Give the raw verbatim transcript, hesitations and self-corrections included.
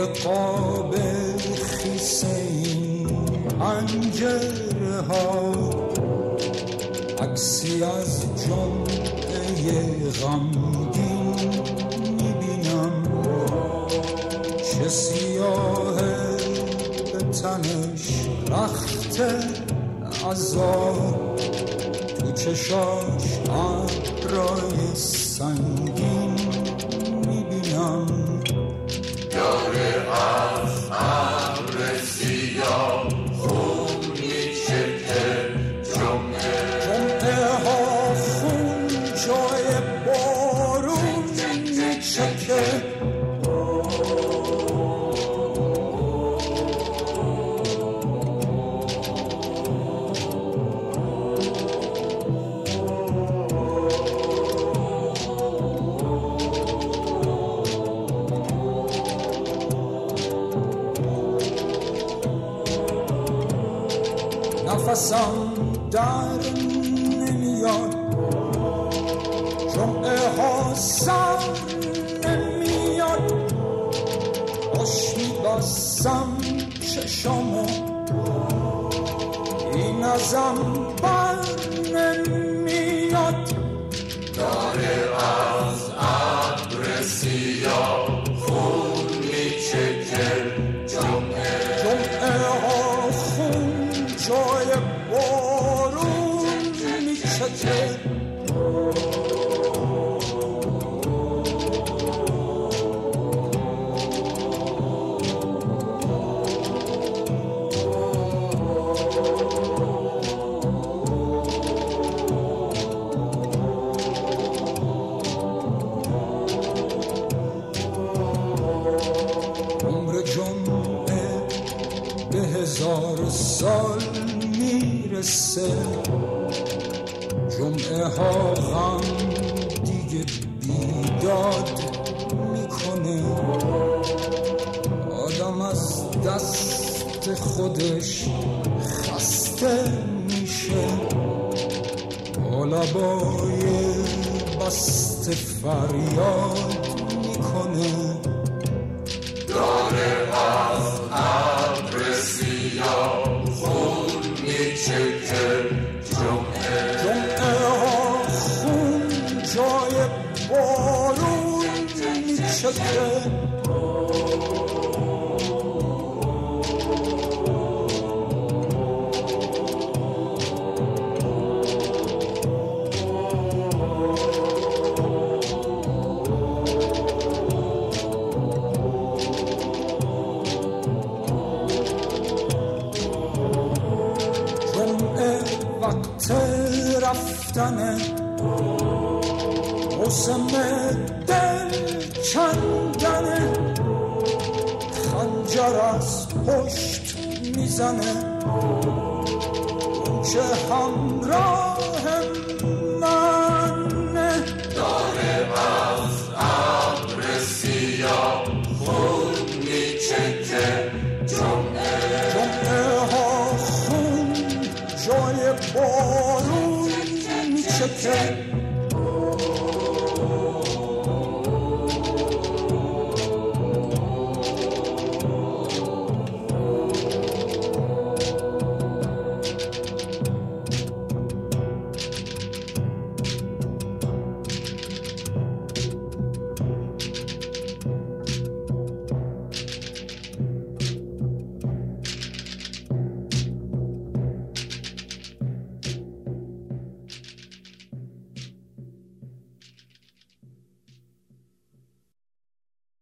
قاب خیس این پنجره ها عکسی از جمعه غمگین میبینم، چه سیاهه به تنش رخت عذاب، تو چشاش ابرای سنگین میبینم. داره از ابر سیاه خون میچکه، جمعه جمعه ها خون جای بارون میچکه. نفسم در نمیاد، جمعه ها سر نمیاد، خوش میبستم چشامو این ازم بر نمیاد. داره از ابر سیاه خون میچکه، جمعه جمعه ها خون جای بارون میچکه. عمر جمعه به هزار سال میرسه، جمعه ها غم دیگه بیداد میکنه، آدم از دست خودش خسته میشه، با لبای بسته فریاد میکنه. داره از ابر سیاه خون میچکه، جمعه جمعه ها خون جای بارون میچکه. وقت رفتنه، موسم دل کندنه، خنجر از پشت میزنه، اون که همراه منه. داره از ابر سیاه خون میچکه، جمعه جمعه ها خون جای بارون میچکه.